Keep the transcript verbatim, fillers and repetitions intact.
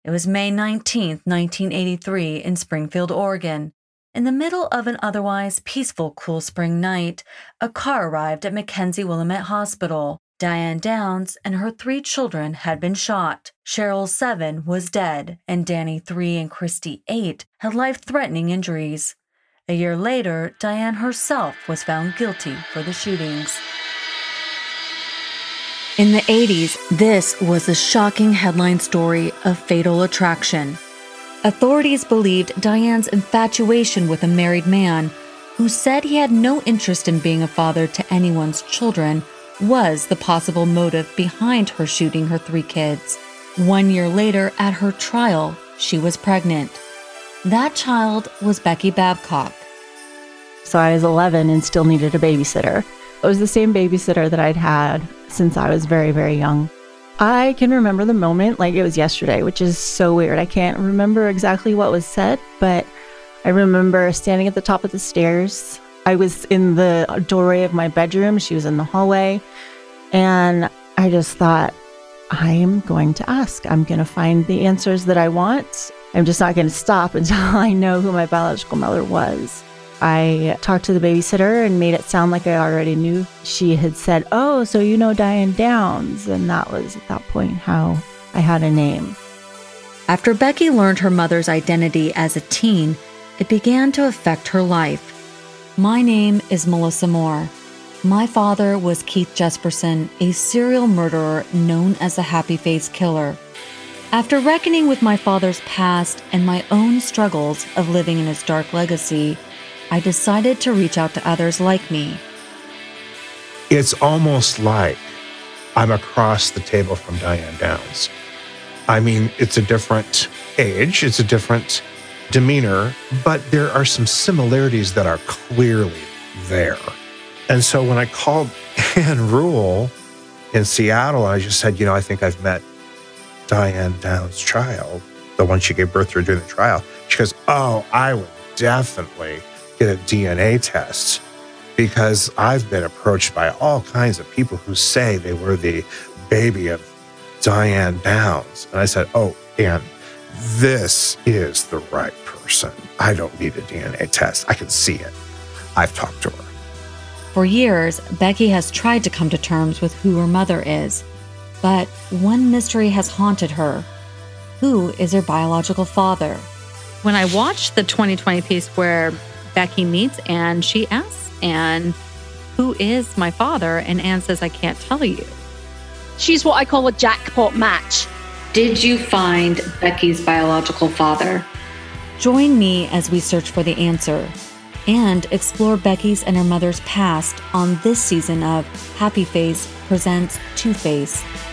It was May nineteenth, nineteen eighty-three, in Springfield, Oregon. In the middle of an otherwise peaceful, cool spring night, a car arrived at Mackenzie Willamette Hospital. Diane Downs and her three children had been shot. Cheryl, seven, was dead, and Danny, three, and Christy, eight, had life-threatening injuries. A year later, Diane herself was found guilty for the shootings. In the eighties, this was a shocking headline story of fatal attraction. Authorities believed Diane's infatuation with a married man, who said he had no interest in being a father to anyone's children, was the possible motive behind her shooting her three kids. One year later, at her trial, she was pregnant. That child was Becky Babcock. So I was eleven and still needed a babysitter. It was the same babysitter that I'd had since I was very, very young. I can remember the moment like it was yesterday, which is so weird. I can't remember exactly what was said, but I remember standing at the top of the stairs. I was in the doorway of my bedroom. She was in the hallway. And I just thought, I am going to ask. I'm going to find the answers that I want. I'm just not going to stop until I know who my biological mother was. I talked to the babysitter and made it sound like I already knew. She had said, oh, so you know Diane Downs. And that was at that point how I had a name. After Becky learned her mother's identity as a teen, it began to affect her life. My name is Melissa Moore. My father was Keith Jesperson, a serial murderer known as the Happy Face Killer. After reckoning with my father's past and my own struggles of living in his dark legacy, I decided to reach out to others like me. It's almost like I'm across the table from Diane Downs. I mean, it's a different age, it's a different demeanor, but there are some similarities that are clearly there. And so when I called Ann Rule in Seattle, I just said, you know, I think I've met Diane Downs' child, the one she gave birth to during the trial. She goes, oh, I would definitely get a D N A test because I've been approached by all kinds of people who say they were the baby of Diane Downs. And I said, oh, Ann, this is the right person. I don't need a D N A test. I can see it. I've talked to her. For years, Becky has tried to come to terms with who her mother is. But one mystery has haunted her. Who is her biological father? When I watched the twenty twenty piece where Becky meets Ann, she asks Ann, who is my father? And Ann says, I can't tell you. She's what I call a jackpot match. Did you find Becky's biological father? Join me as we search for the answer and explore Becky's and her mother's past on this season of Happy Face presents Two Face.